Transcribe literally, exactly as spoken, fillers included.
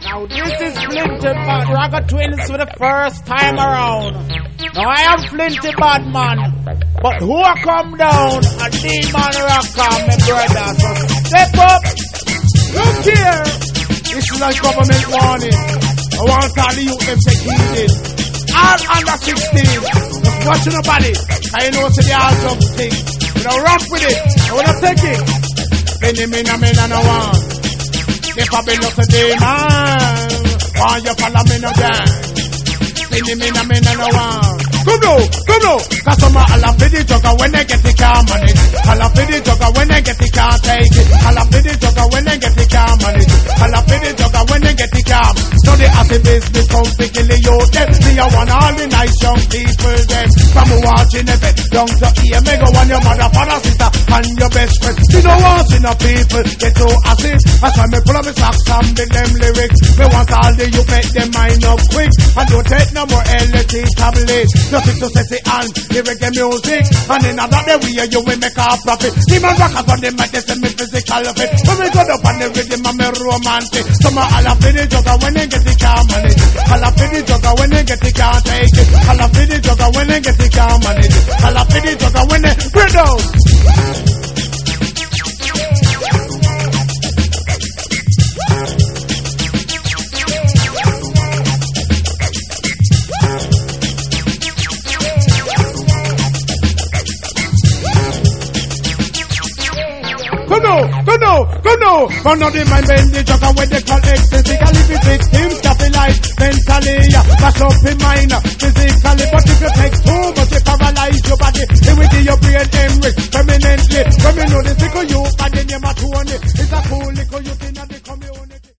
Now this is Flinty Bad Ragga Twins for the first time around. Now I am Flinty Bad Man, but who a come down? A demon rocker, my brother. So step up. Look here. This is a government warning. I want all the youth them take heed. All under sixteen. Just watch nobody. I know say they all something. You know, rough with it. I wanna take it. Any mina mina no one. If I been up to demon, why you follow me no dance? Any mina mina no one. Come no, come no. Cause some all of the jugger when they get the car money. All of the jugger when they get the car take it. All of the jugger when they get the car money. All of the jugger when they get the car. So they have the business come to kill the youth. Them see I want all the nice young people them. From watching the bed down to here. Me go on your mother, father, sister and your best friend. You don't want to know people get so acid. That's why me pull up the socks and build them lyrics. Me want all the youth make them mind up quick. And don't take no more L S D tablets. Nothing to sexy and the reggae music. And in another day we you will make a profit. Demon rockers on the mic, they send me physical fit. When we go up on the rhythm and me romantic. Some all of the jugger when they get the car money. All of the jugger when they get the car take it. All of the jugger when they get the car money. All of the jugger when they break down. Go no, go no, go no. Go no, the mind bend the jugger when they call it physically be victim, stabilize mentally, mash up in mind, physically. But if you take too much, you paralyze your body. It will give your brain enrich permanently. When we know the sickle you, and then you're my two on it. It's a cool little you in the